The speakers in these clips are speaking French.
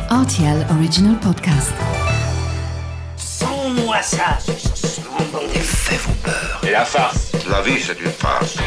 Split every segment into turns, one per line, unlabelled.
RTL Original Podcast.
Sans-moi ça, c'est bon.
Les faits vont peur.
Et la farce?
La vie, c'est une farce.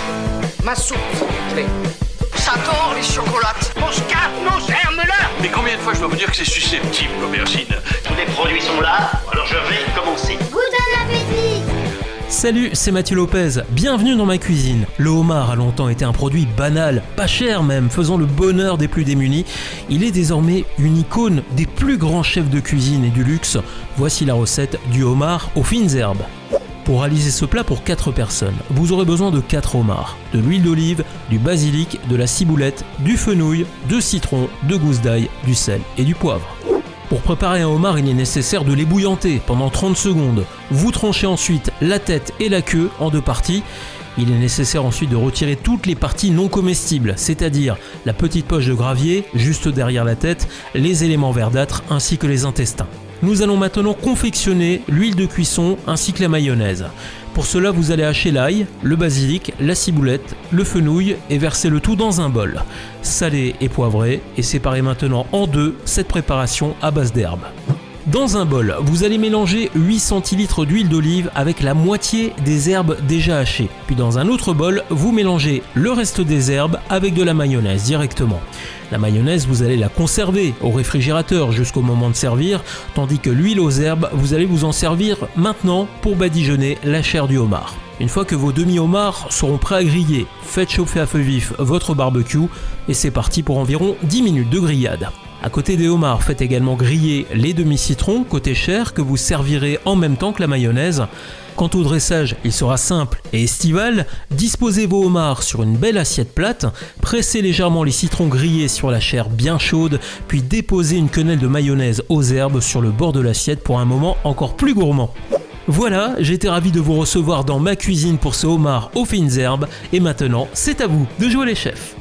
Ma soupe, s'il vous plaît. J'adore les chocolates. Mon scarpe, mon germe-là.
Mais combien de fois je dois vous dire que c'est susceptible, l'aubergine?
Tous les produits sont là, alors je vais commencer.
Bon appétit!
Salut, c'est Mathieu Lopez, bienvenue dans ma cuisine. Le homard a longtemps été un produit banal, pas cher même, faisant le bonheur des plus démunis. Il est désormais une icône des plus grands chefs de cuisine et du luxe. Voici la recette du homard aux fines herbes. Pour réaliser ce plat pour 4 personnes, vous aurez besoin de 4 homards, de l'huile d'olive, du basilic, de la ciboulette, du fenouil, de citron, de gousse d'ail, du sel et du poivre. Pour préparer un homard, il est nécessaire de l'ébouillanter pendant 30 secondes. Vous tranchez ensuite la tête et la queue en 2 parties. Il est nécessaire ensuite de retirer toutes les parties non comestibles, c'est-à-dire la petite poche de gravier juste derrière la tête, les éléments verdâtres ainsi que les intestins. Nous allons maintenant confectionner l'huile de cuisson ainsi que la mayonnaise. Pour cela, vous allez hacher l'ail, le basilic, la ciboulette, le fenouil et verser le tout dans un bol. Saler et poivrer et séparer maintenant en 2 cette préparation à base d'herbes. Dans un bol, vous allez mélanger 8 centilitres d'huile d'olive avec la moitié des herbes déjà hachées. Puis dans un autre bol, vous mélangez le reste des herbes avec de la mayonnaise directement. La mayonnaise, vous allez la conserver au réfrigérateur jusqu'au moment de servir, tandis que l'huile aux herbes, vous allez vous en servir maintenant pour badigeonner la chair du homard. Une fois que vos demi-homards seront prêts à griller, faites chauffer à feu vif votre barbecue et c'est parti pour environ 10 minutes de grillade. À côté des homards, faites également griller les demi-citrons côté chair que vous servirez en même temps que la mayonnaise. Quant au dressage, il sera simple et estival. Disposez vos homards sur une belle assiette plate, pressez légèrement les citrons grillés sur la chair bien chaude, puis déposez une quenelle de mayonnaise aux herbes sur le bord de l'assiette pour un moment encore plus gourmand. Voilà, j'étais ravi de vous recevoir dans ma cuisine pour ce homard aux fines herbes et maintenant, c'est à vous de jouer les chefs.